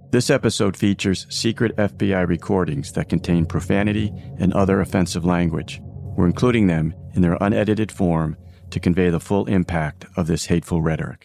This episode features secret FBI recordings that contain profanity and other offensive language. We're including them in their unedited form to convey the full impact of this hateful rhetoric.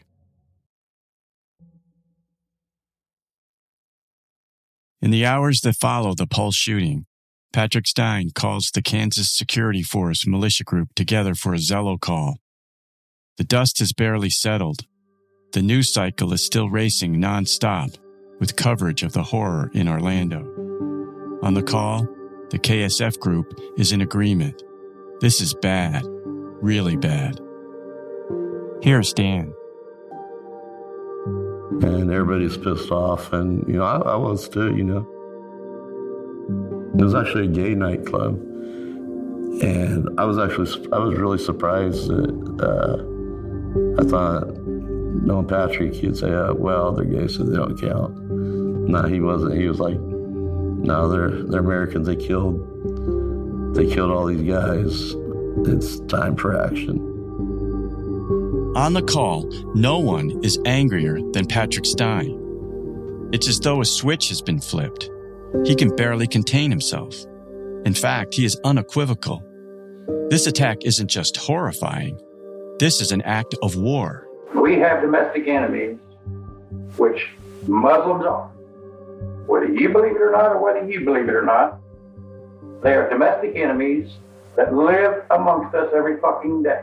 In the hours that follow the Pulse shooting, Patrick Stein calls the Kansas Security Force militia group together for a Zello call. The dust has barely settled. The news cycle is still racing nonstop, with coverage of the horror in Orlando. On the call, the KSF group is in agreement. This is bad, really bad. Here's Dan. And everybody's pissed off, and, I was too, It was actually a gay nightclub, and I was really surprised that, I thought, knowing Patrick, he'd say, well, they're gay, so they don't count. No, he wasn't. He was like, no, they're Americans. They killed all these guys. It's time for action. On the call, no one is angrier than Patrick Stein. It's as though a switch has been flipped. He can barely contain himself. In fact, he is unequivocal. This attack isn't just horrifying. This is an act of war. We have domestic enemies, which Muslims are. Whether you believe it or not, or whether you believe it or not, they are domestic enemies that live amongst us every fucking day.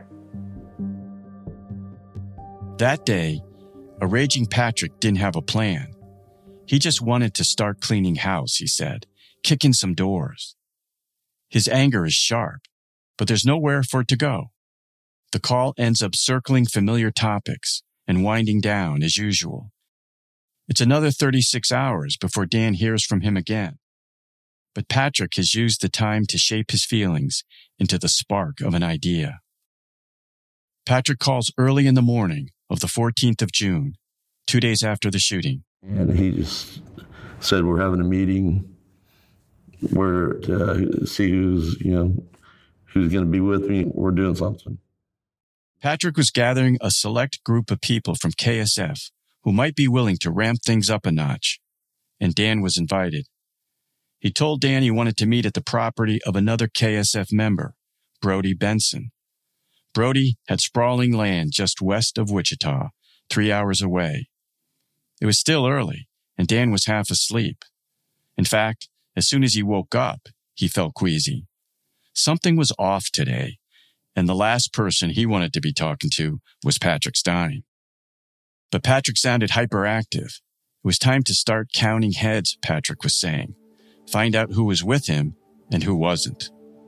That day, a raging Patrick didn't have a plan. He just wanted to start cleaning house, he said, kick in some doors. His anger is sharp, but there's nowhere for it to go. The call ends up circling familiar topics and winding down as usual. It's another 36 hours before Dan hears from him again. But Patrick has used the time to shape his feelings into the spark of an idea. Patrick calls early in the morning of the 14th of June, 2 days after the shooting. And he just said, we're having a meeting. We're to see who's going to be with me. We're doing something. Patrick was gathering a select group of people from KSF who might be willing to ramp things up a notch, and Dan was invited. He told Dan he wanted to meet at the property of another KSF member, Brody Benson. Brody had sprawling land just west of Wichita, 3 hours away. It was still early, and Dan was half asleep. In fact, as soon as he woke up, he felt queasy. Something was off today, and the last person he wanted to be talking to was Patrick Stein. But Patrick sounded hyperactive. It was time to start counting heads, Patrick was saying. Find out who was with him and who wasn't.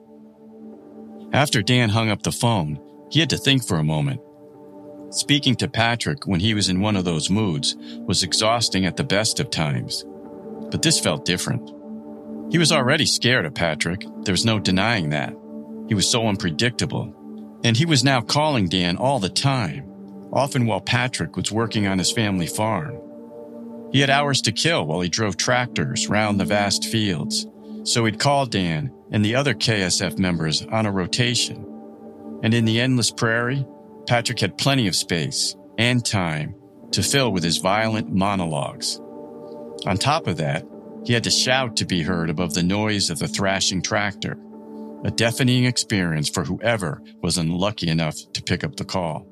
After Dan hung up the phone, he had to think for a moment. Speaking to Patrick when he was in one of those moods was exhausting at the best of times. But this felt different. He was already scared of Patrick. There was no denying that. He was so unpredictable. And he was now calling Dan all the time, often while Patrick was working on his family farm. He had hours to kill while he drove tractors round the vast fields, so he'd call Dan and the other KSF members on a rotation. And in the endless prairie, Patrick had plenty of space and time to fill with his violent monologues. On top of that, he had to shout to be heard above the noise of the thrashing tractor, a deafening experience for whoever was unlucky enough to pick up the call.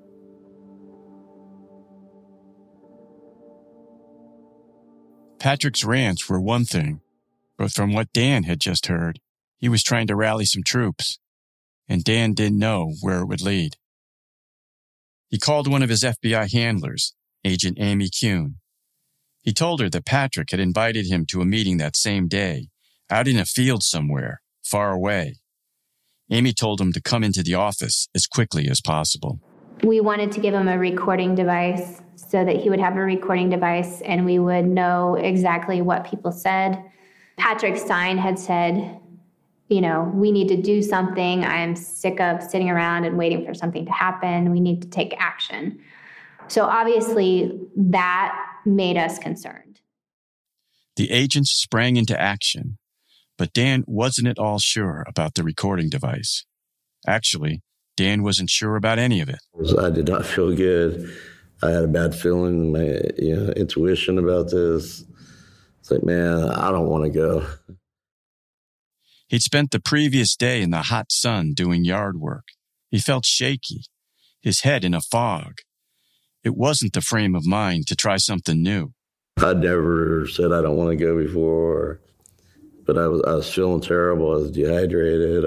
Patrick's rants were one thing, but from what Dan had just heard, he was trying to rally some troops, and Dan didn't know where it would lead. He called one of his FBI handlers, Agent Amy Kuhn. He told her that Patrick had invited him to a meeting that same day, out in a field somewhere, far away. Amy told him to come into the office as quickly as possible. We wanted to give him a recording device so that he would have a recording device and we would know exactly what people said. Patrick Stein had said, we need to do something. I'm sick of sitting around and waiting for something to happen. We need to take action. So obviously that made us concerned. The agents sprang into action, but Dan wasn't at all sure about the recording device. Actually, Dan wasn't sure about any of it. I did not feel good. I had a bad feeling, my intuition about this. It's like, man, I don't want to go. He'd spent the previous day in the hot sun doing yard work. He felt shaky, his head in a fog. It wasn't the frame of mind to try something new. I'd never said I don't want to go before, but I was feeling terrible. I was dehydrated.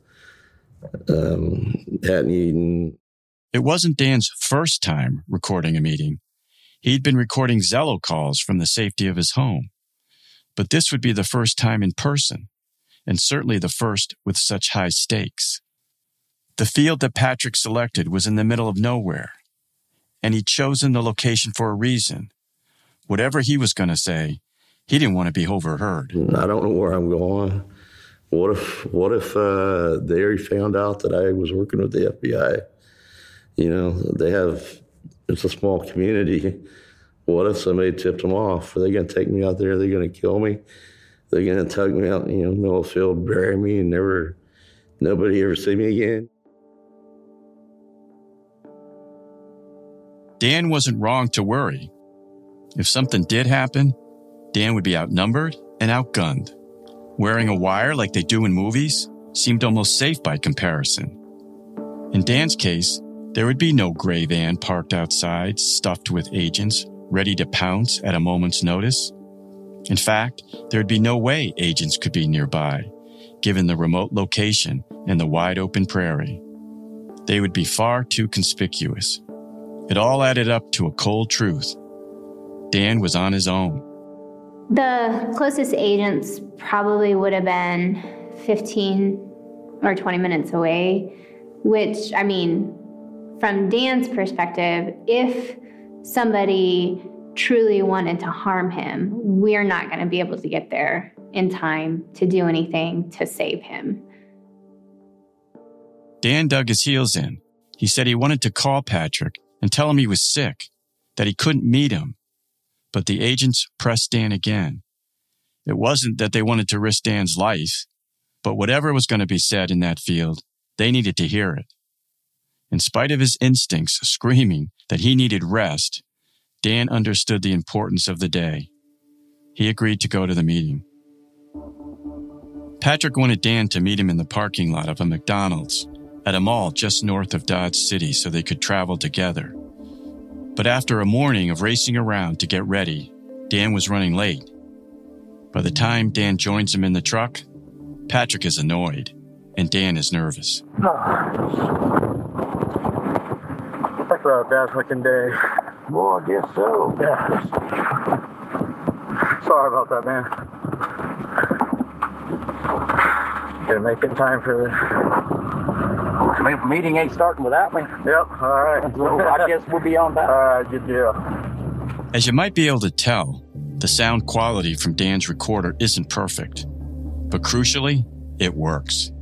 Hadn't eaten. It wasn't Dan's first time recording a meeting. He'd been recording Zello calls from the safety of his home. But this would be the first time in person, and certainly the first with such high stakes. The field that Patrick selected was in the middle of nowhere, and he'd chosen the location for a reason. Whatever he was going to say, he didn't want to be overheard. I don't know where I'm going. What if they already found out that I was working with the FBI? You know, it's a small community. What if somebody tipped them off? Are they going to take me out there? Are they going to kill me? They're going to tug me out, middle of the field, bury me, and nobody ever see me again. Dan wasn't wrong to worry. If something did happen, Dan would be outnumbered and outgunned. Wearing a wire like they do in movies seemed almost safe by comparison. In Dan's case, there would be no gray van parked outside, stuffed with agents, ready to pounce at a moment's notice. In fact, there would be no way agents could be nearby, given the remote location and the wide-open prairie. They would be far too conspicuous. It all added up to a cold truth. Dan was on his own. The closest agents probably would have been 15 or 20 minutes away, which, from Dan's perspective, if somebody truly wanted to harm him, we're not going to be able to get there in time to do anything to save him. Dan dug his heels in. He said he wanted to call Patrick and tell him he was sick, that he couldn't meet him. But the agents pressed Dan again. It wasn't that they wanted to risk Dan's life, but whatever was going to be said in that field, they needed to hear it. In spite of his instincts screaming that he needed rest, Dan understood the importance of the day. He agreed to go to the meeting. Patrick wanted Dan to meet him in the parking lot of a McDonald's at a mall just north of Dodge City so they could travel together. But after a morning of racing around to get ready, Dan was running late. By the time Dan joins him in the truck, Patrick is annoyed, and Dan is nervous. That's a bad fucking day. Well, I guess so. Yeah. Sorry about that, man. Gonna make it in time for The meeting ain't starting without me. Yep, all right. So I guess we'll be on that. All right, good deal. As you might be able to tell, the sound quality from Dan's recorder isn't perfect. But crucially, it works.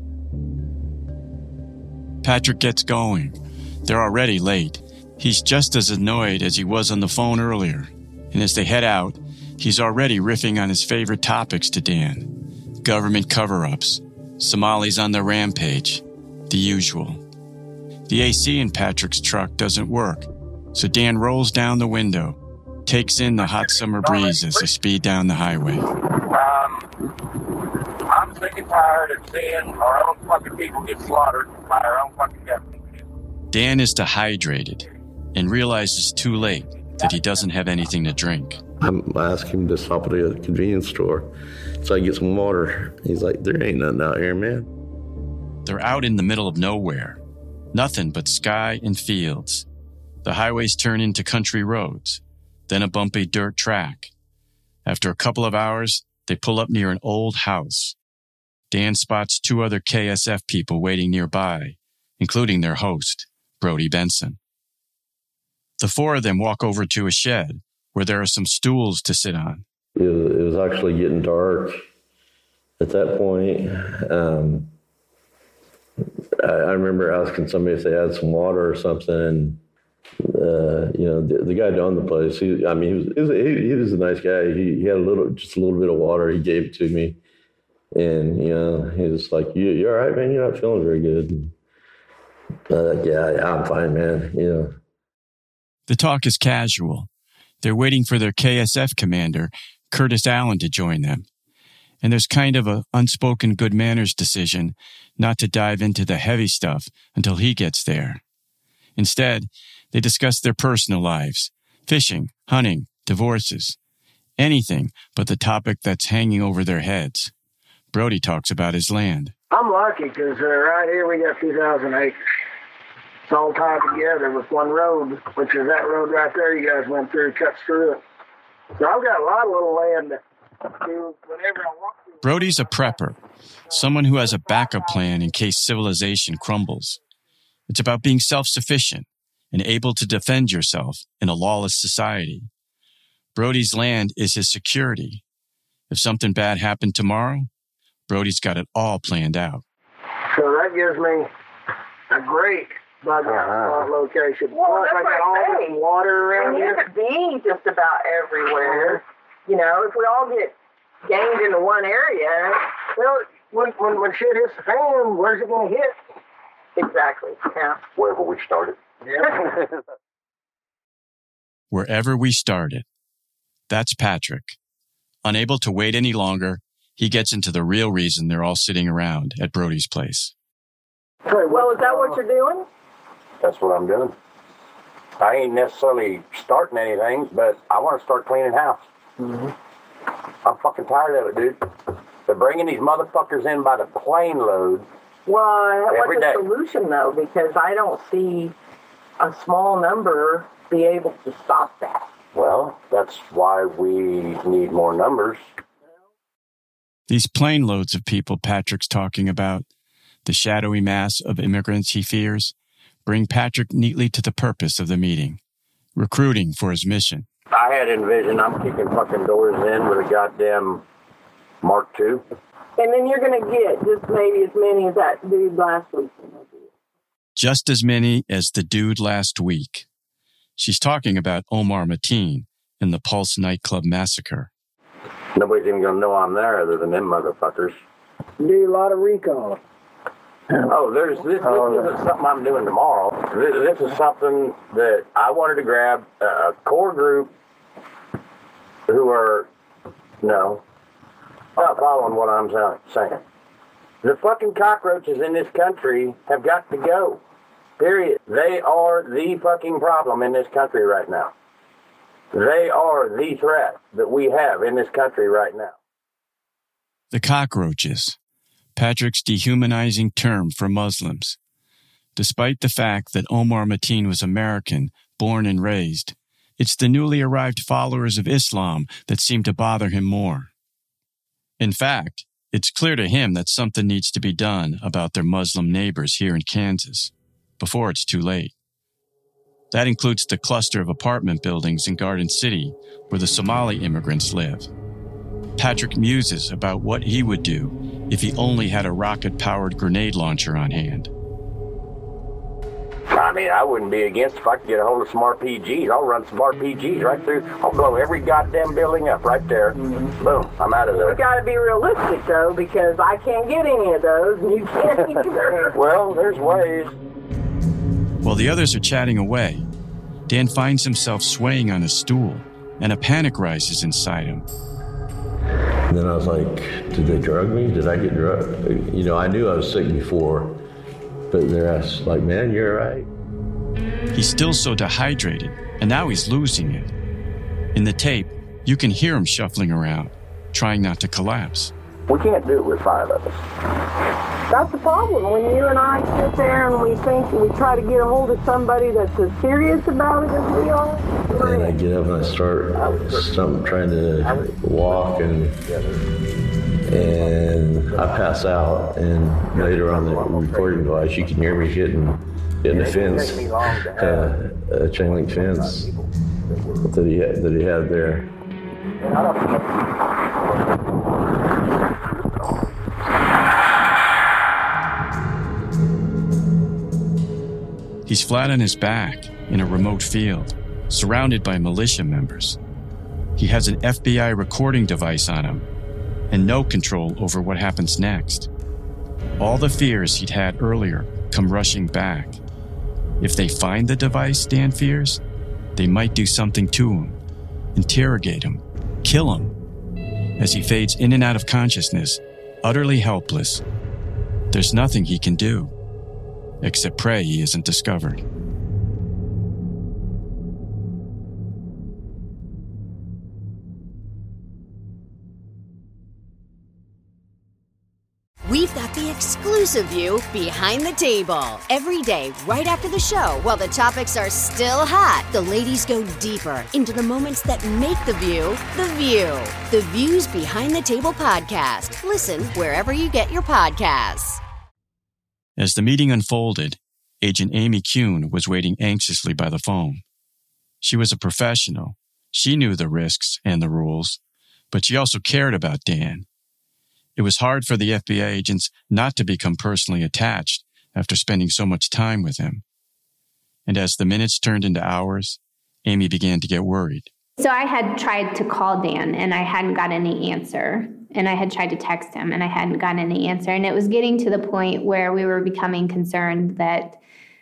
Patrick gets going. They're already late. He's just as annoyed as he was on the phone earlier. And as they head out, he's already riffing on his favorite topics to Dan. Government cover-ups, Somalis on the rampage, the usual. The AC in Patrick's truck doesn't work, so Dan rolls down the window, takes in the hot summer breeze as they speed down the highway. I'm sick and tired of seeing our own fucking people get slaughtered by our own fucking government. Dan is dehydrated and realizes too late that he doesn't have anything to drink. I asked him to stop at a convenience store so I can get some water. He's like, there ain't nothing out here, man. They're out in the middle of nowhere. Nothing but sky and fields. The highways turn into country roads, then a bumpy dirt track. After a couple of hours, they pull up near an old house. Dan spots two other KSF people waiting nearby, including their host, Brody Benson. The four of them walk over to a shed where there are some stools to sit on. It was actually getting dark at that point. I remember asking somebody if they had some water or something. And, the guy that owned the place, he was a nice guy. He had just a little bit of water. He gave it to me. And, he was like, you all right, man? You're not feeling very good. And, yeah, I'm fine, man. The talk is casual. They're waiting for their KSF commander, Curtis Allen to join them. And there's kind of an unspoken good manners decision not to dive into the heavy stuff until he gets there. Instead, they discuss their personal lives, fishing, hunting, divorces, anything but the topic that's hanging over their heads. Brody talks about his land. I'm lucky because right here we got 2,000 acres. It's all tied together with one road, which is that road right there you guys went through, cuts through it. So I've got a lot of little land to do whenever I want to. Brody's a prepper, someone who has a backup plan in case civilization crumbles. It's about being self-sufficient and able to defend yourself in a lawless society. Brody's land is his security. If something bad happened tomorrow, Brody's got it all planned out. So that gives me a great bug out location. Well, Plus, I got all this water around you here. could be just about everywhere. You know, if we all get gained into one area. Well, when shit hits the fan, where's it going to hit? Exactly. Yeah. Wherever we started. Yeah. Wherever we started. That's Patrick. Unable to wait any longer, he gets into the real reason they're all sitting around at Brody's place. Well, is that what you're doing? That's what I'm doing. I ain't necessarily starting anything, but I want to start cleaning house. Mm-hmm. I'm fucking tired of it, dude. They're bringing these motherfuckers in by the plane load. Well, every what's day. the solution, though? Because I don't see a small number be able to stop that. Well, that's why we need more numbers. These plane loads of people Patrick's talking about, the shadowy mass of immigrants he fears, bring Patrick neatly to the purpose of the meeting, recruiting for his mission. I had envisioned I'm kicking fucking doors in with a goddamn Mark II. And then you're going to get just maybe as many as that dude last week. Just as many as the dude last week. She's talking about Omar Mateen and the Pulse nightclub massacre. Nobody's even going to know I'm there other than them motherfuckers. Do a lot of recon. Oh, this isn't something I'm doing tomorrow. This is something that I wanted to grab a core group who are, not following what I'm saying. The fucking cockroaches in this country have got to go. Period. They are the fucking problem in this country right now. They are the threat that we have in this country right now. The cockroaches. Patrick's dehumanizing term for Muslims. Despite the fact that Omar Mateen was American, born and raised, it's the newly arrived followers of Islam that seem to bother him more. In fact, it's clear to him that something needs to be done about their Muslim neighbors here in Kansas, before it's too late. That includes the cluster of apartment buildings in Garden City where the Somali immigrants live. Patrick muses about what he would do if he only had a rocket-powered grenade launcher on hand. I mean, I wouldn't be against if I could get a hold of some RPGs. I'll run some RPGs right through. I'll blow every goddamn building up right there. Mm-hmm. Boom, I'm out of there. We got to be realistic, though, because I can't get any of those, and you can't either. Well, there's ways. While the others are chatting away, Dan finds himself swaying on a stool, and a panic rises inside him. And then I was like, did they drug me? Did I get drugged? I knew I was sick before, but they're like, man, you're all right. He's still so dehydrated, and now he's losing it. In the tape, you can hear him shuffling around, trying not to collapse. We can't do it with 5 of us. That's the problem. When you and I sit there and we think we try to get a hold of somebody that's as serious about it as we are. And I get up and I start trying to walk, and I pass out. And later on the recording device, you can hear me hitting the fence, a chain link fence that he had there. He's flat on his back in a remote field, surrounded by militia members. He has an FBI recording device on him and no control over what happens next. All the fears he'd had earlier come rushing back. If they find the device, Dan fears, they might do something to him, interrogate him, kill him, as he fades in and out of consciousness, utterly helpless. There's nothing he can do, except pray he isn't discovered. We've got the exclusive view behind the table. Every day, right after the show, while the topics are still hot, the ladies go deeper into the moments that make The View, The View. The View's Behind the Table podcast. Listen wherever you get your podcasts. As the meeting unfolded, Agent Amy Kuhn was waiting anxiously by the phone. She was a professional. She knew the risks and the rules, but she also cared about Dan. It was hard for the FBI agents not to become personally attached after spending so much time with him. And as the minutes turned into hours, Amy began to get worried. So I had tried to call Dan, and I hadn't got any answer. And I had tried to text him, and I hadn't gotten any answer. And it was getting to the point where we were becoming concerned that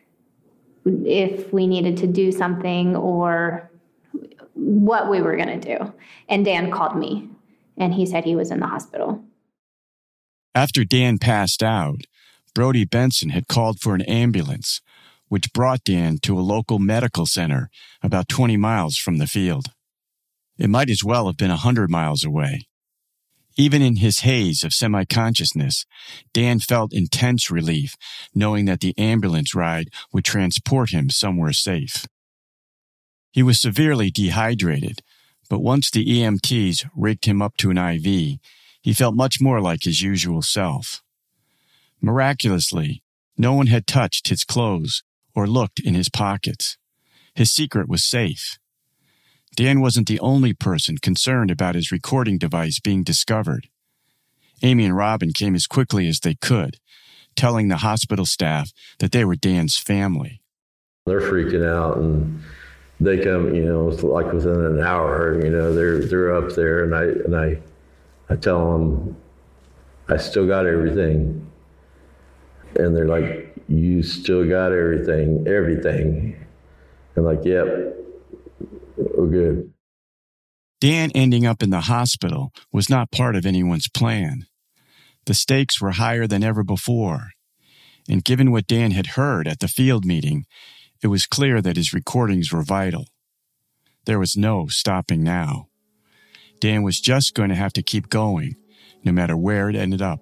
if we needed to do something or what we were going to do. And Dan called me, and he said he was in the hospital. After Dan passed out, Brody Benson had called for an ambulance, which brought Dan to a local medical center about 20 miles from the field. It might as well have been 100 miles away. Even in his haze of semi-consciousness, Dan felt intense relief knowing that the ambulance ride would transport him somewhere safe. He was severely dehydrated, but once the EMTs rigged him up to an IV, he felt much more like his usual self. Miraculously, no one had touched his clothes or looked in his pockets. His secret was safe. Dan wasn't the only person concerned about his recording device being discovered. Amy and Robin came as quickly as they could, telling the hospital staff that they were Dan's family. They're freaking out, and they come, like within an hour, they're up there, and I tell them, I still got everything. And they're like, you still got everything. I'm like, yep, we're good. Dan ending up in the hospital was not part of anyone's plan. The stakes were higher than ever before. And given what Dan had heard at the field meeting, it was clear that his recordings were vital. There was no stopping now. Dan was just going to have to keep going, no matter where it ended up.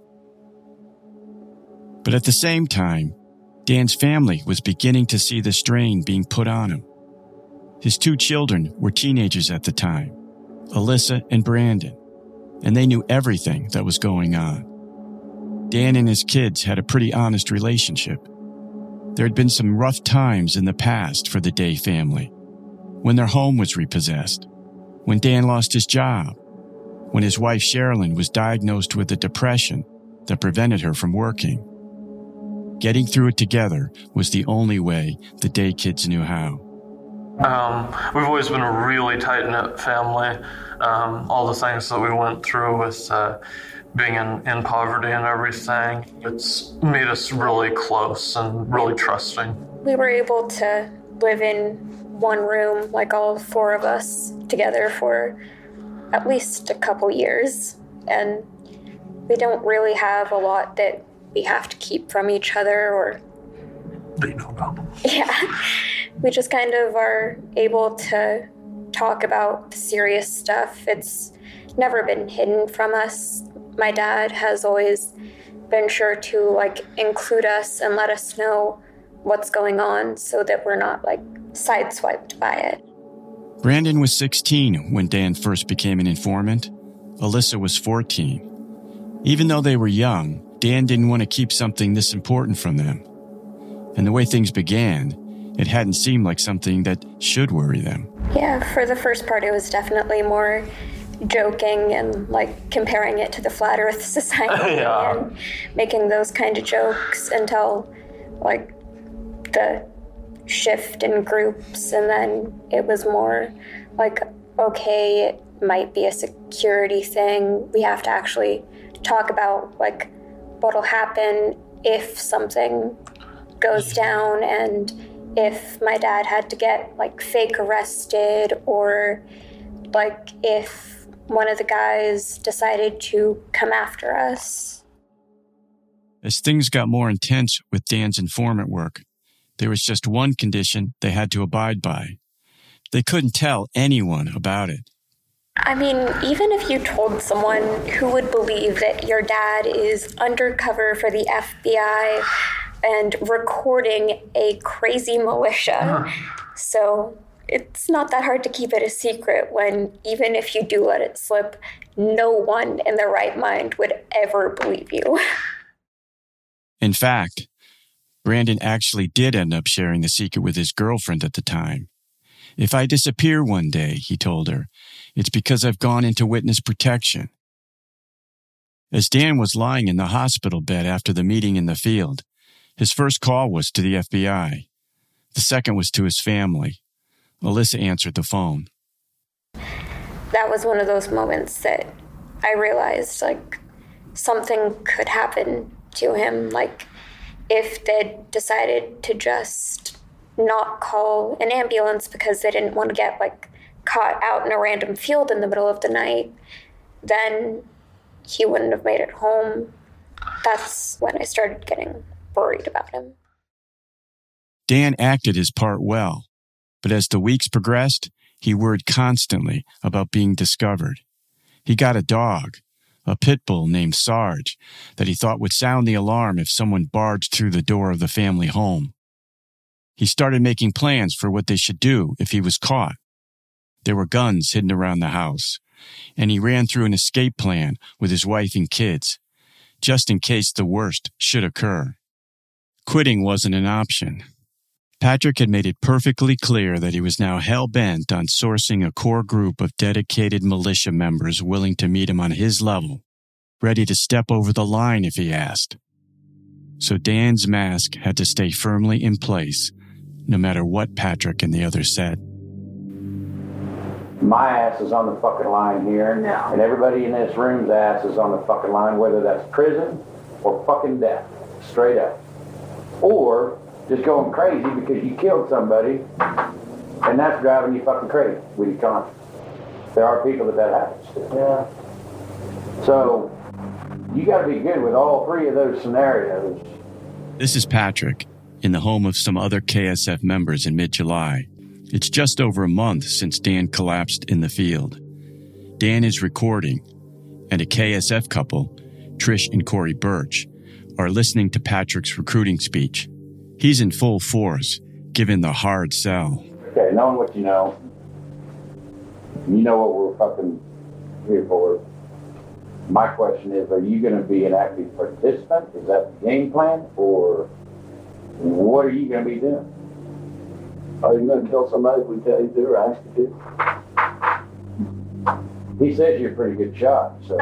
But at the same time, Dan's family was beginning to see the strain being put on him. His 2 children were teenagers at the time, Alyssa and Brandon, and they knew everything that was going on. Dan and his kids had a pretty honest relationship. There had been some rough times in the past for the Day family, when their home was repossessed, when Dan lost his job, when his wife Sherilyn was diagnosed with a depression that prevented her from working. Getting through it together was the only way the Day kids knew how. We've always been a really tight-knit family. All the things that we went through with being in poverty and everything, it's made us really close and really trusting. We were able to live in one room, like all 4 of us together for at least a couple years. And we don't really have a lot that we have to keep from each other or... They know about them. Yeah. We just kind of are able to talk about the serious stuff. It's never been hidden from us. My dad has always been sure to include us and let us know what's going on so that we're not sideswiped by it. Brandon was 16 when Dan first became an informant. Alyssa was 14. Even though they were young, Dan didn't want to keep something this important from them. And the way things began, it hadn't seemed like something that should worry them. Yeah, for the first part, it was definitely more joking and comparing it to the Flat Earth Society and making those kind of jokes until the shift in groups, and then it was more okay, it might be a security thing. We have to actually talk about what'll happen if something goes down, and if my dad had to get fake arrested, or if one of the guys decided to come after us. As things got more intense with Dan's informant work, there was just one condition they had to abide by. They couldn't tell anyone about it. I mean, even if you told someone, who would believe that your dad is undercover for the FBI and recording a crazy militia? So it's not that hard to keep it a secret when, even if you do let it slip, no one in their right mind would ever believe you. In fact, Brandon actually did end up sharing the secret with his girlfriend at the time. If I disappear one day, he told her, it's because I've gone into witness protection. As Dan was lying in the hospital bed after the meeting in the field, his first call was to the FBI. The second was to his family. Alyssa answered the phone. That was one of those moments that I realized, like, something could happen to him. Like, if they'd decided to just not call an ambulance because they didn't want to get, like, caught out in a random field in the middle of the night, then he wouldn't have made it home. That's when I started getting worried about him. Dan acted his part well, but as the weeks progressed, he worried constantly about being discovered. He got a dog, a pit bull named Sarge, that he thought would sound the alarm if someone barged through the door of the family home. He started making plans for what they should do if he was caught. There were guns hidden around the house, and he ran through an escape plan with his wife and kids, just in case the worst should occur. Quitting wasn't an option. Patrick had made it perfectly clear that he was now hell-bent on sourcing a core group of dedicated militia members willing to meet him on his level, ready to step over the line if he asked. So Dan's mask had to stay firmly in place, no matter what Patrick and the others said. My ass is on the fucking line here, and everybody in this room's ass is on the fucking line, whether that's prison or fucking death, straight up. Or just going crazy because you killed somebody, and that's driving you fucking crazy with your conscience. There are people that happens to. Yeah. So, you gotta be good with all three of those scenarios. This is Patrick, in the home of some other KSF members in mid-July. It's just over a month since Dan collapsed in the field. Dan is recording, and a KSF couple, Trish and Corey Birch, are listening to Patrick's recruiting speech. He's in full force, given the hard sell. Okay, knowing what you know what we're fucking here for. My question is, are you going to be an active participant? Is that the game plan? Or what are you going to be doing? Are you going to kill somebody if we tell you to or ask you to? He says you're a pretty good shot, so.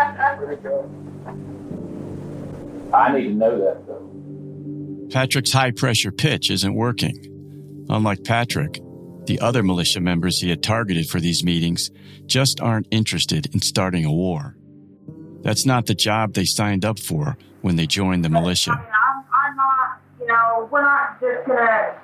I need to know that, though. Patrick's high-pressure pitch isn't working. Unlike Patrick, the other militia members he had targeted for these meetings just aren't interested in starting a war. That's not the job they signed up for when they joined the militia. I mean, I'm not, we're not just going to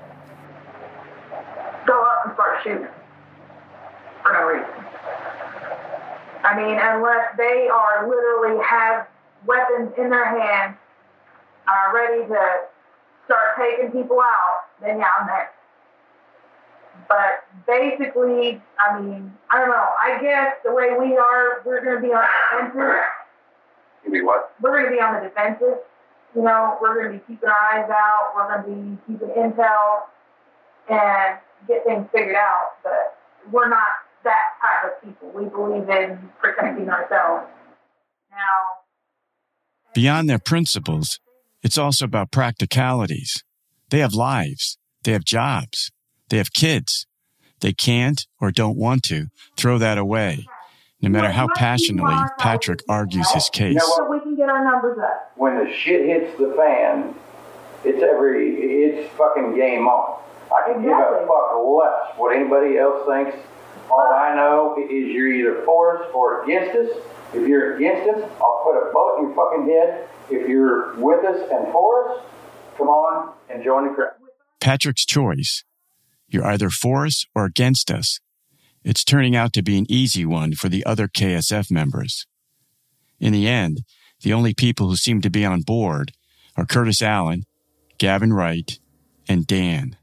go up and start shooting for no reason. I mean, unless they are literally have weapons in their hands, are ready to start taking people out, then yeah, I'm there. But basically, I mean, I don't know. I guess the way we are, we're going to be on the defensive. You mean what? We're going to be on the defensive. We're going to be keeping our eyes out. We're going to be keeping intel and get things figured out. But we're not that type of people. We believe in protecting ourselves. Now, beyond their principles, it's also about practicalities. They have lives. They have jobs. They have kids. They can't or don't want to throw that away, no matter how passionately Patrick argues his case. You know what? We can get our numbers up. When the shit hits the fan, it's fucking game on. I can give a fuck less what anybody else thinks. All I know is you're either for us or against us. If you're against us, I'll put a bullet in your fucking head. If you're with us and for us, come on and join the crowd. Patrick's choice, you're either for us or against us, It's turning out to be an easy one for the other KSF members. In the end, the only people who seem to be on board are Curtis Allen, Gavin Wright, and Dan.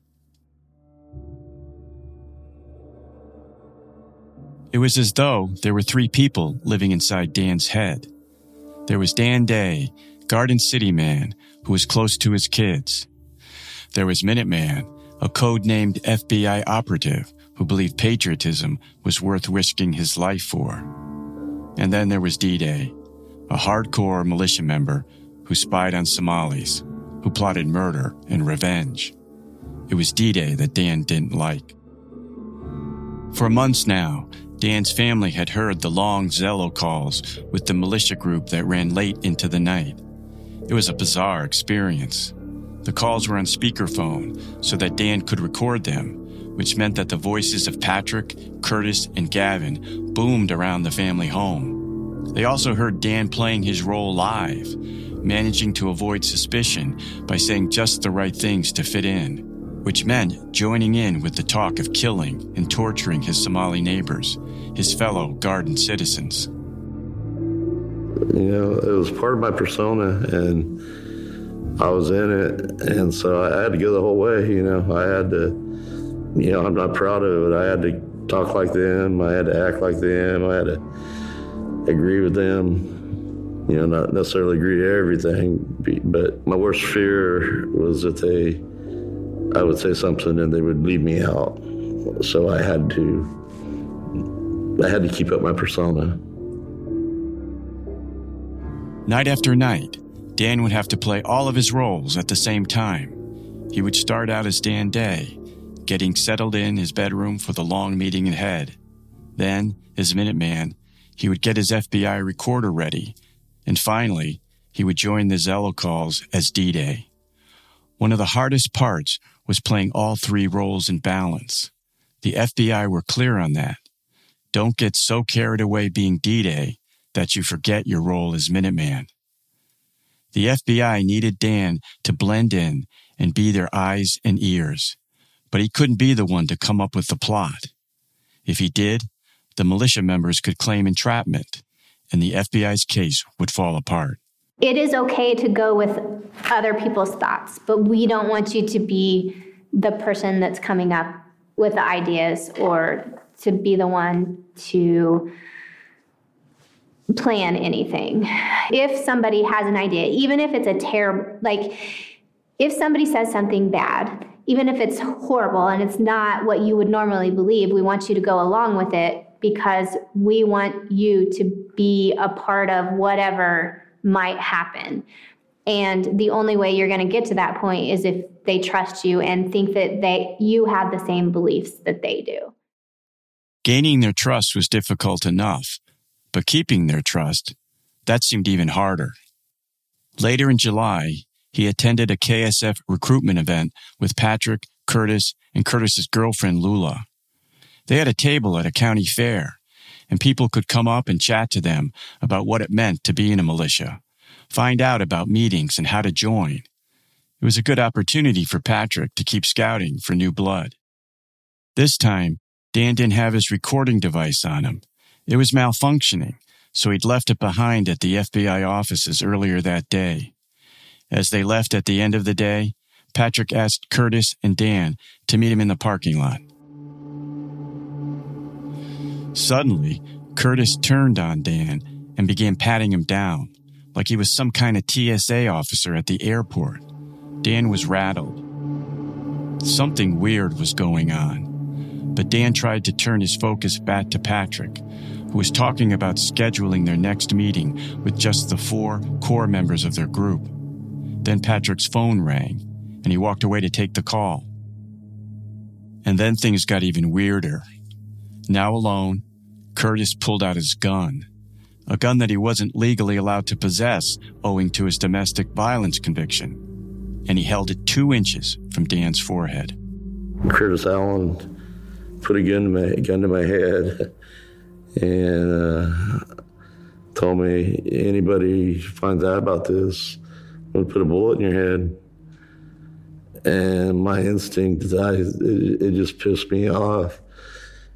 It was as though there were three people living inside Dan's head. There was Dan Day, Garden City man who was close to his kids. There was Minuteman, a code-named FBI operative who believed patriotism was worth risking his life for. And then there was D-Day, a hardcore militia member who spied on Somalis, who plotted murder and revenge. It was D-Day that Dan didn't like. For months now, Dan's family had heard the long Zello calls with the militia group that ran late into the night. It was a bizarre experience. The calls were on speakerphone so that Dan could record them, which meant that the voices of Patrick, Curtis, and Gavin boomed around the family home. They also heard Dan playing his role live, managing to avoid suspicion by saying just the right things to fit in, which meant joining in with the talk of killing and torturing his Somali neighbors, his fellow Garden citizens. You know, it was part of my persona, and I was in it, and so I had to go the whole way. You know, I had to, you know, I'm not proud of it. I had to talk like them. I had to act like them. I had to agree with them. You know, not necessarily agree to everything, but my worst fear was that I would say something and they would leave me out. So I had to keep up my persona. Night after night, Dan would have to play all of his roles at the same time. He would start out as Dan Day, getting settled in his bedroom for the long meeting ahead. Then, as Minuteman, he would get his FBI recorder ready. And finally, he would join the Zello calls as D-Day. One of the hardest parts was playing all three roles in balance. The FBI were clear on that. Don't get so carried away being D-Day that you forget your role as Minuteman. The FBI needed Dan to blend in and be their eyes and ears, but he couldn't be the one to come up with the plot. If he did, the militia members could claim entrapment, and the FBI's case would fall apart. It is okay to go with other people's thoughts, but we don't want you to be the person that's coming up with the ideas or to be the one to plan anything. If somebody has an idea, even if it's a terrible, like if somebody says something bad, even if it's horrible and it's not what you would normally believe, we want you to go along with it because we want you to be a part of whatever might happen. And the only way you're going to get to that point is if they trust you and think that you have the same beliefs that they do. Gaining their trust was difficult enough, but keeping their trust, that seemed even harder. Later in July, he attended a KSF recruitment event with Patrick, Curtis, and Curtis's girlfriend, Lula. They had a table at a county fair, and people could come up and chat to them about what it meant to be in a militia, find out about meetings and how to join. It was a good opportunity for Patrick to keep scouting for new blood. This time, Dan didn't have his recording device on him. It was malfunctioning, so he'd left it behind at the FBI offices earlier that day. As they left at the end of the day, Patrick asked Curtis and Dan to meet him in the parking lot. Suddenly, Curtis turned on Dan and began patting him down, like he was some kind of TSA officer at the airport. Dan was rattled. Something weird was going on, but Dan tried to turn his focus back to Patrick, who was talking about scheduling their next meeting with just the 4 core members of their group. Then Patrick's phone rang, and he walked away to take the call. And then things got even weirder. Now alone, Curtis pulled out his gun, a gun that he wasn't legally allowed to possess owing to his domestic violence conviction, and he held it 2 inches from Dan's forehead. Curtis Allen put a gun to my head and told me, anybody finds out about this, I'm going to put a bullet in your head. And my instinct, it just pissed me off.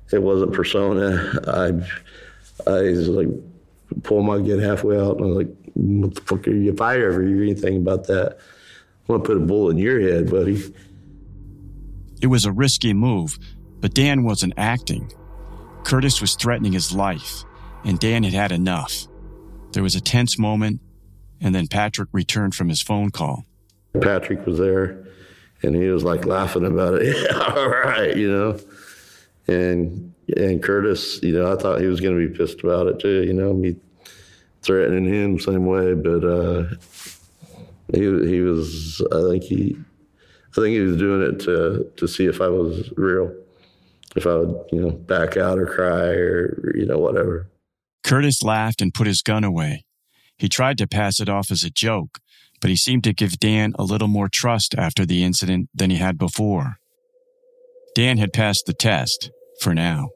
It wasn't persona. I was like, pull my gun halfway out, and I was like, what the fuck are you? If I ever hear anything about that, I'm going to put a bullet in your head, buddy. It was a risky move, but Dan wasn't acting. Curtis was threatening his life, and Dan had had enough. There was a tense moment, and then Patrick returned from his phone call. Patrick was there, and he was like laughing about it. Yeah, all right, you know. And Curtis, you know, I thought he was going to be pissed about it too, you know, me threatening him the same way, but he was, I think he was doing it to see if I was real, if I would, you know, back out or cry or, you know, whatever. Curtis laughed and put his gun away. He tried to pass it off as a joke, but he seemed to give Dan a little more trust after the incident than he had before. Dan had passed the test, for now.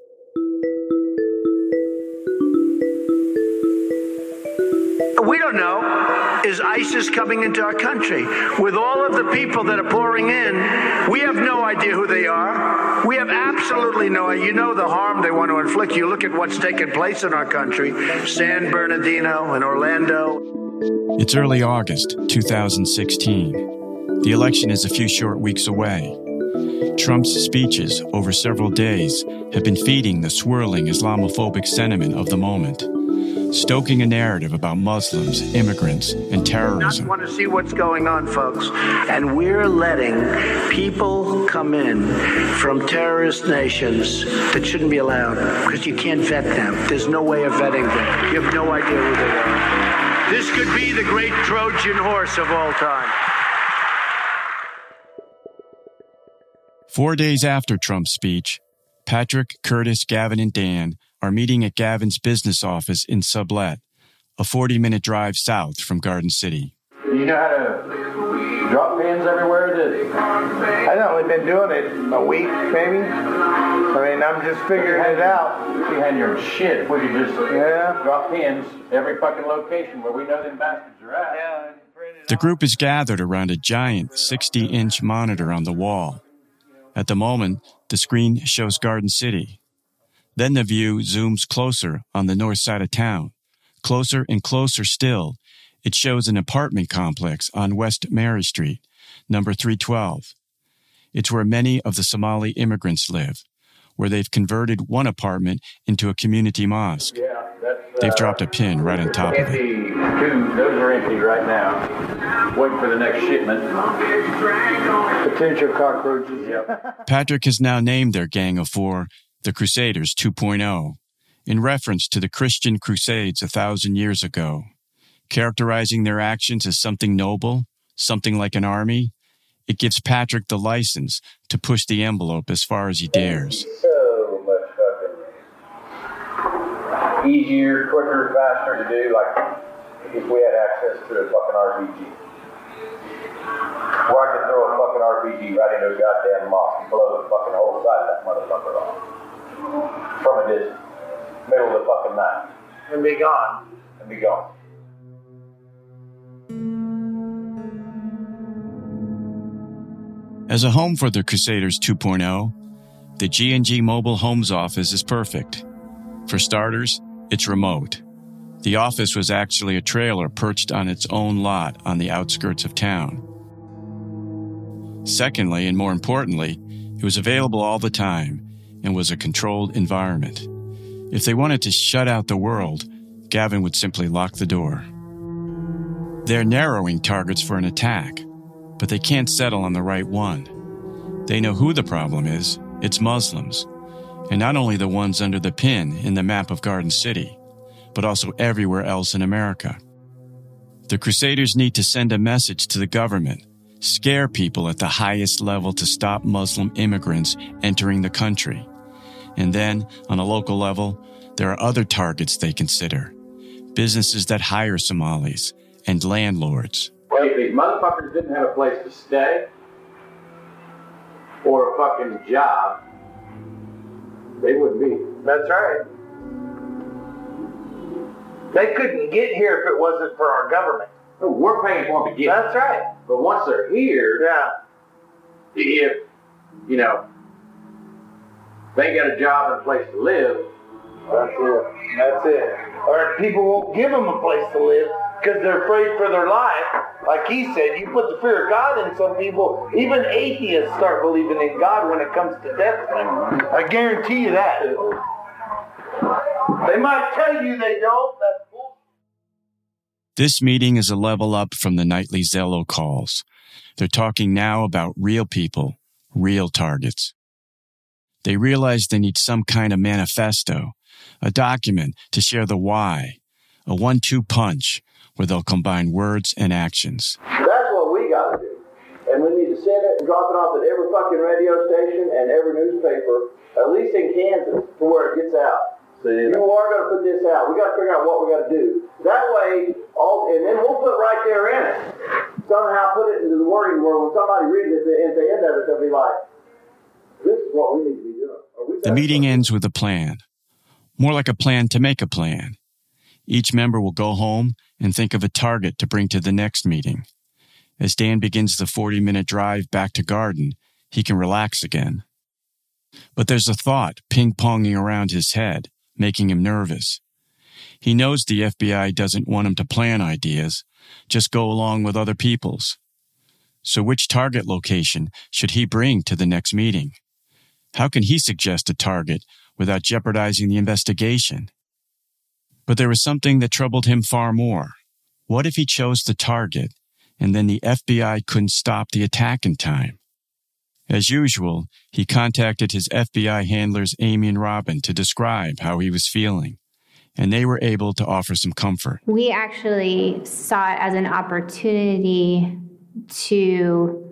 We don't know, is ISIS coming into our country? With all of the people that are pouring in, we have no idea who they are. We have absolutely no idea. You know the harm they want to inflict. You look at what's taken place in our country, San Bernardino and Orlando. It's early August 2016. The election is a few short weeks away. Trump's speeches over several days have been feeding the swirling Islamophobic sentiment of the moment, stoking a narrative about Muslims, immigrants, and terrorism. I want to see what's going on, folks. And we're letting people come in from terrorist nations that shouldn't be allowed because you can't vet them. There's no way of vetting them. You have no idea who they are. This could be the great Trojan horse of all time. 4 days after Trump's speech, Patrick, Curtis, Gavin, and Dan are meeting at Gavin's business office in Sublette, a 40-minute drive south from Garden City. You know how to drop pins everywhere? I've only been doing it a week, maybe. I mean, I'm just figuring it out. We had your shit. We could just drop pins every fucking location where we know them bastards are at. Yeah. The group is gathered around a giant 60-inch monitor on the wall. At the moment, the screen shows Garden City. Then the view zooms closer on the north side of town. Closer and closer still, it shows an apartment complex on West Mary Street, number 312. It's where many of the Somali immigrants live, where they've converted one apartment into a community mosque. They've dropped a pin right on top of it. Those are empty right now. Waiting for the next shipment. Potential cockroaches. Yep. Patrick has now named their gang of four the Crusaders 2.0, in reference to the Christian Crusades 1,000 years ago. Characterizing their actions as something noble, something like an army, it gives Patrick the license to push the envelope as far as he dares. So much fucking easier, quicker, faster to do, like if we had access to a fucking RPG. Where I could throw a fucking RPG right into a goddamn mosque and blow the fucking whole side of that motherfucker off. From a distance. Middle of the fucking night. And be gone. And be gone. As a home for the Crusaders 2.0, the G&G Mobile Homes office is perfect. For starters, it's remote. The office was actually a trailer perched on its own lot on the outskirts of town. Secondly, and more importantly, it was available all the time and was a controlled environment. If they wanted to shut out the world, Gavin would simply lock the door. They're narrowing targets for an attack, but they can't settle on the right one. They know who the problem is. It's Muslims. And not only the ones under the pin in the map of Garden City, but also everywhere else in America. The Crusaders need to send a message to the government, scare people at the highest level to stop Muslim immigrants entering the country. And then, on a local level, there are other targets they consider. Businesses that hire Somalis and landlords. Well, if these motherfuckers didn't have a place to stay or a fucking job, they wouldn't be. That's right. They couldn't get here if it wasn't for our government. No, we're paying for them to get here. That's right. But once they're here, if, you know, they got a job and a place to live. That's it. Or people won't give them a place to live because they're afraid for their life. Like he said, you put the fear of God in some people, even atheists start believing in God when it comes to death. I guarantee you that. They might tell you they don't. That's bullshit. This meeting is a level up from the nightly Zello calls. They're talking now about real people, real targets. They realize they need some kind of manifesto, a document to share the why, a 1-2 punch where they'll combine words and actions. That's what we got to do. And we need to send it and drop it off at every fucking radio station and every newspaper, at least in Kansas, to where it gets out. You are going to put this out. We got to figure out what we got to do. That way, and then we'll put right there in it. Somehow put it into the wording where when somebody reads it at the end of it, they'll be like, this is what we need to be doing. The meeting ends with a plan. More like a plan to make a plan. Each member will go home and think of a target to bring to the next meeting. As Dan begins the 40-minute drive back to Garden, he can relax again. But there's a thought ping-ponging around his head, making him nervous. He knows the FBI doesn't want him to plan ideas, just go along with other people's. So which target location should he bring to the next meeting? How can he suggest a target without jeopardizing the investigation? But there was something that troubled him far more. What if he chose the target, and then the FBI couldn't stop the attack in time? As usual, he contacted his FBI handlers Amy and Robin to describe how he was feeling, and they were able to offer some comfort. We actually saw it as an opportunity to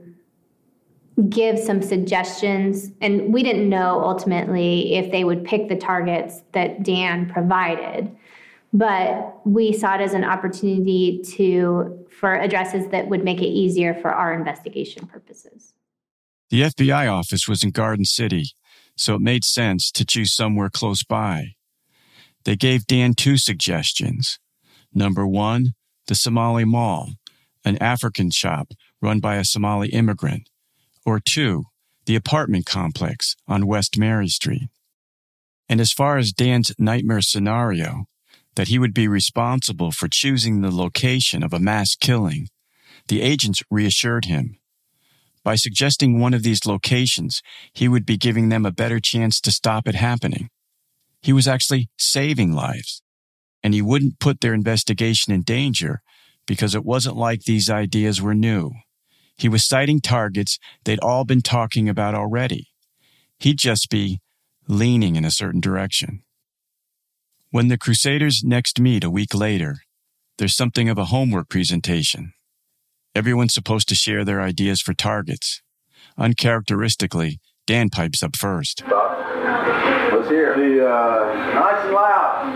give some suggestions, and we didn't know ultimately if they would pick the targets that Dan provided, but we saw it as an opportunity for addresses that would make it easier for our investigation purposes. The FBI office was in Garden City, so it made sense to choose somewhere close by. They gave Dan 2 suggestions. Number 1, the Somali Mall, an African shop run by a Somali immigrant. Or 2, the apartment complex on West Mary Street. And as far as Dan's nightmare scenario, that he would be responsible for choosing the location of a mass killing, the agents reassured him. By suggesting one of these locations, he would be giving them a better chance to stop it happening. He was actually saving lives, and he wouldn't put their investigation in danger because it wasn't like these ideas were new. He was citing targets they'd all been talking about already. He'd just be leaning in a certain direction. When the Crusaders next meet a week later, there's something of a homework presentation. Everyone's supposed to share their ideas for targets. Uncharacteristically, Dan pipes up first. Let's hear the nice and loud.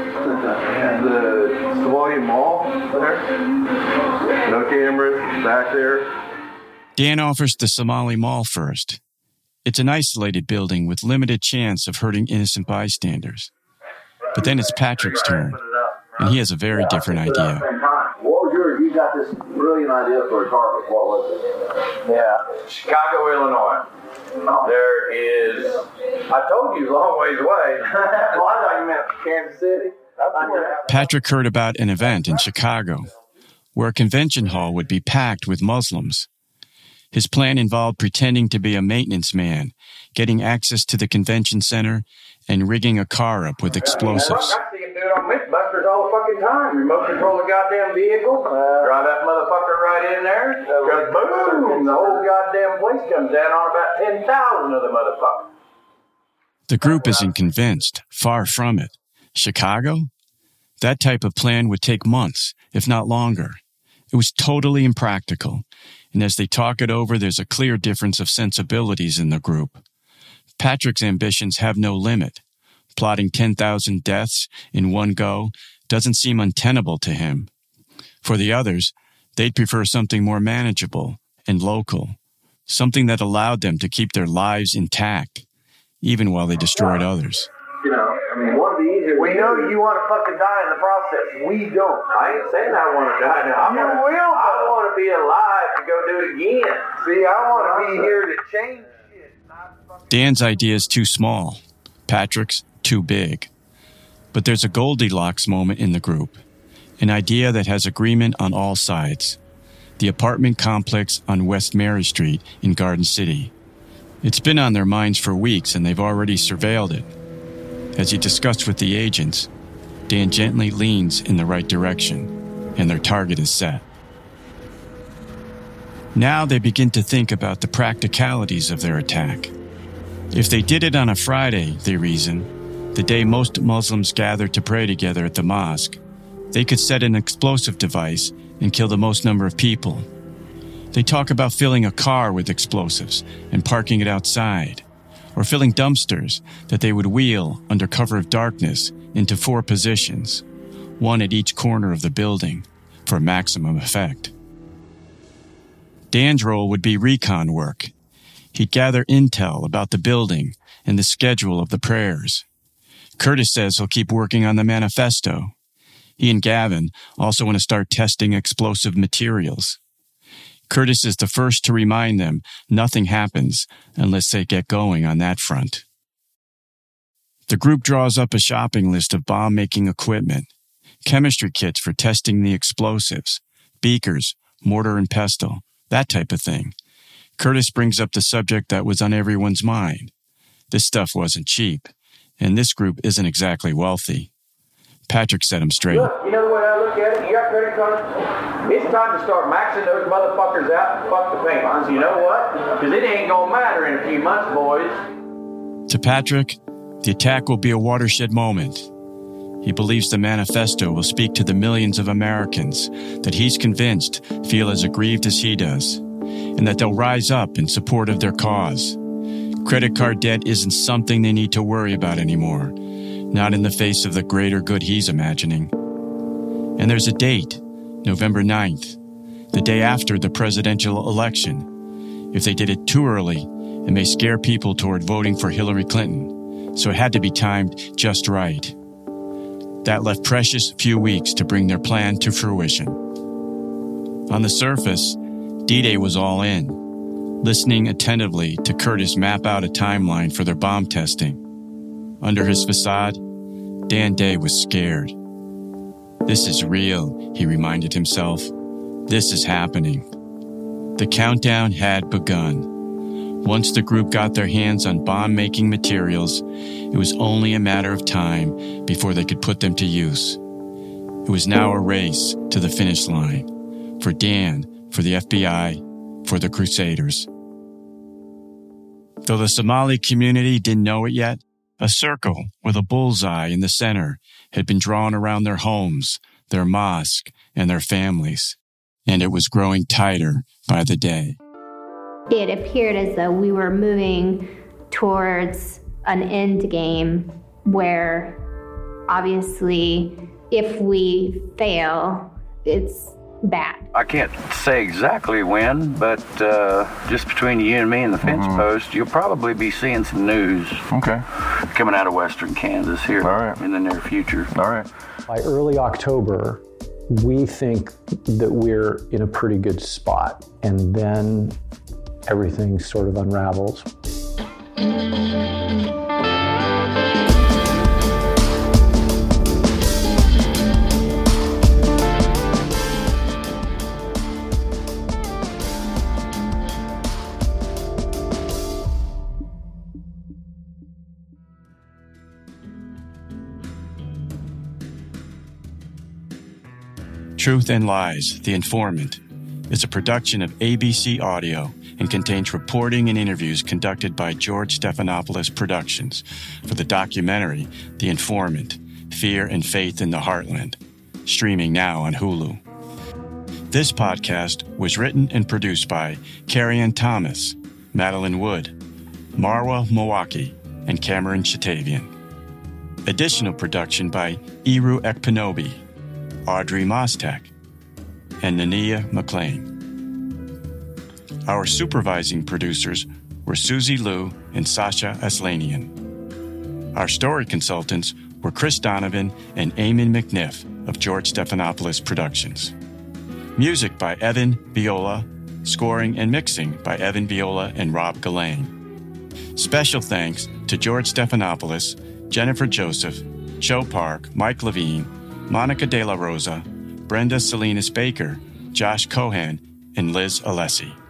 The Somali Mall there. No cameras back there. Dan offers the Somali Mall first. It's an isolated building with limited chance of hurting innocent bystanders. But then it's Patrick's turn, and he has a very different idea. What was yours? You got this brilliant idea for a target. What was it? Yeah, Chicago, Illinois. There is, I told you, a long ways away. Well, I thought you meant Kansas City. Patrick heard about an event in Chicago where a convention hall would be packed with Muslims. His plan involved pretending to be a maintenance man, getting access to the convention center, and rigging a car up with explosives. I see him do it on Mythbusters all the fucking time. Remote control the goddamn vehicle, drive that motherfucker right in there, because boom, the whole goddamn place comes down on about 10,000 of the motherfuckers. The group isn't convinced, far from it. Chicago? That type of plan would take months, if not longer. It was totally impractical, and as they talk it over, there's a clear difference of sensibilities in the group. Patrick's ambitions have no limit. Plotting 10,000 deaths in one go doesn't seem untenable to him. For the others, they'd prefer something more manageable and local, something that allowed them to keep their lives intact, even while they destroyed others. You know, I mean, one of the easier... We know you want to fucking die in the process. We don't. I ain't saying I want to die now. I want to be alive to go do it again. See, I want to be here to change shit. Dan's idea is too small. Patrick's too big. But there's a Goldilocks moment in the group, an idea that has agreement on all sides. The apartment complex on West Mary Street in Garden City. It's been on their minds for weeks and they've already surveilled it. As he discussed with the agents, Dan gently leans in the right direction, and their target is set. Now they begin to think about the practicalities of their attack. If they did it on a Friday, they reason, the day most Muslims gather to pray together at the mosque, they could set an explosive device and kill the most number of people. They talk about filling a car with explosives and parking it outside, or filling dumpsters that they would wheel under cover of darkness into 4 positions, one at each corner of the building, for maximum effect. Dan's role would be recon work. He'd gather intel about the building and the schedule of the prayers. Curtis says he'll keep working on the manifesto. He and Gavin also want to start testing explosive materials. Curtis is the first to remind them nothing happens unless they get going on that front. The group draws up a shopping list of bomb-making equipment, chemistry kits for testing the explosives, beakers, mortar and pestle, that type of thing. Curtis brings up the subject that was on everyone's mind. This stuff wasn't cheap, and this group isn't exactly wealthy. Patrick set him straight. Look, you know the way I look at it? You got credit cards? It's time to start maxing those motherfuckers out and fuck the payments. You know what? Because it ain't gonna matter in a few months, boys. To Patrick, the attack will be a watershed moment. He believes the manifesto will speak to the millions of Americans that he's convinced feel as aggrieved as he does, and that they'll rise up in support of their cause. Credit card debt isn't something they need to worry about anymore, not in the face of the greater good he's imagining. And there's a date, November 9th, the day after the presidential election. If they did it too early, it may scare people toward voting for Hillary Clinton, so it had to be timed just right. That left precious few weeks to bring their plan to fruition. On the surface, D-Day was all in, listening attentively to Curtis map out a timeline for their bomb testing. Under his facade, Dan Day was scared. This is real, he reminded himself. This is happening. The countdown had begun. Once the group got their hands on bomb-making materials, it was only a matter of time before they could put them to use. It was now a race to the finish line. For Dan, for the FBI, for the Crusaders. Though the Somali community didn't know it yet, a circle with a bullseye in the center had been drawn around their homes, their mosque, and their families, and it was growing tighter by the day. It appeared as though we were moving towards an end game where obviously if we fail, it's bad. I can't say exactly when, but just between you and me and the fence post, you'll probably be seeing some news coming out of western Kansas here in the near future. All right. By early October, we think that we're in a pretty good spot, and then everything sort of unravels. Truth and Lies, The Informant, is a production of ABC Audio and contains reporting and interviews conducted by George Stephanopoulos Productions for the documentary The Informant, Fear and Faith in the Heartland, streaming now on Hulu. This podcast was written and produced by Carrie Ann Thomas, Madeline Wood, Marwa Mawaki, and Cameron Chatavian. Additional production by Iru Ekpenobi, Audrey Mostek, and Nania McLean. Our supervising producers were Susie Liu and Sasha Aslanian. Our story consultants were Chris Donovan and Eamon McNiff of George Stephanopoulos Productions. Music by Evan Viola, scoring and mixing by Evan Viola and Rob Gillane. Special thanks to George Stephanopoulos, Jennifer Joseph, Joe Park, Mike Levine, Monica De La Rosa, Brenda Salinas Baker, Josh Cohan, and Liz Alessi.